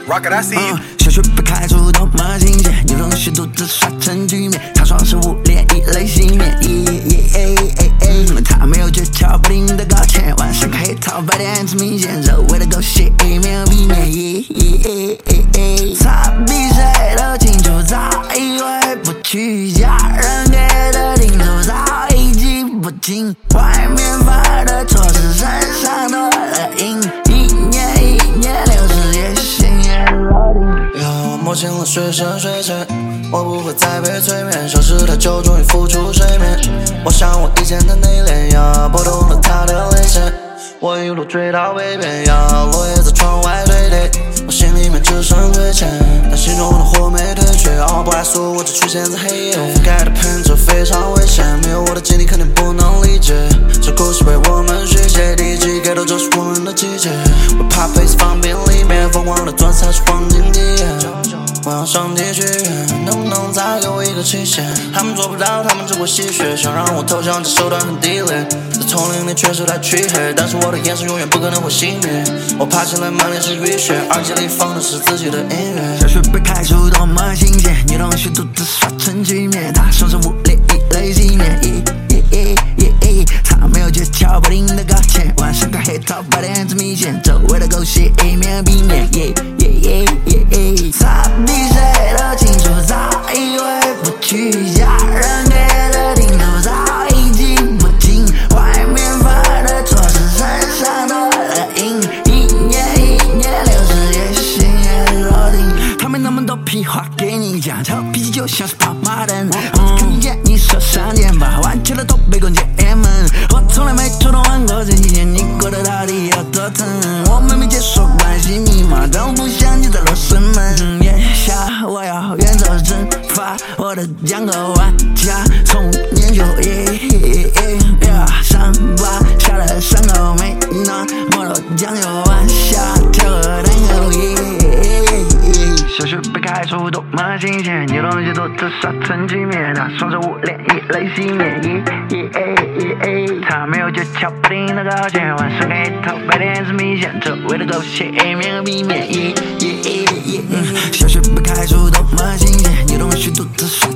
Rocket, I see you. 小学被开除多么新鲜，有东西独自刷成局面。他双手捂脸，以泪洗面。他没有诀窍，不停的搞钱，晚上黑桃白点子明显，周围的狗血没有避免。他比谁都清楚，早已回不去，家人给的叮嘱早已记不清，外面发的错事，身上多了印，一年一年60也心也落定。 要摸清了水深水浅，我不会再被催眠，收拾太久终于浮出水面。我想我以前的内敛呀，拨动了他的泪腺，我一路追到北边呀，落叶在窗外堆叠，我心里面只剩亏欠，但心中的火没退却。不爱说，我只出现在黑夜，覆盖的喷这非常危险，没有我的经历肯定不能理解。这故事被我们续写，第一季开头就是我们的季节。我怕face放便里面，疯狂的钻才是黄金体验。我要上帝许愿，能不能再给我一个期限？他们做不到，他们只会吸血，想让我投降，这手段很低劣。在丛林里确实太黢黑，但是我的眼神永远不可能会熄灭。我爬起来满脸是雨雪，耳机里放的是自己的音乐。 小学被开除多么新鲜，有东西独自刷成局面。他双手捂脸，以泪洗面。他没有诀窍，不停的搞钱，晚上看黑桃白点子明显，周围的狗血没有避免。他比谁都清楚，早已回不去，家人给的叮嘱早已记不清，外面发的错事，身上多了印，一年一年60也心也落定。他没那么多屁话给你讲，臭脾气就像是跑马灯，看你见你手上茧，把弯曲的头被关进门。我从来没主动问过这几年你过得到底有多疼，我们没解锁关系密码，但我不想你在罗生门。眼下我要远走蒸发我的江河玩家，从年就伤疤下了伤口没那么多酱油玩下跳河单游小学被开除多么新鲜，有东西独自刷成局面，他双手捂脸，以泪洗面。他没有诀窍，不停的搞钱，晚上黑头白点子明显，周围的狗血没有避免。小学被开除多么新鲜，有东西独自刷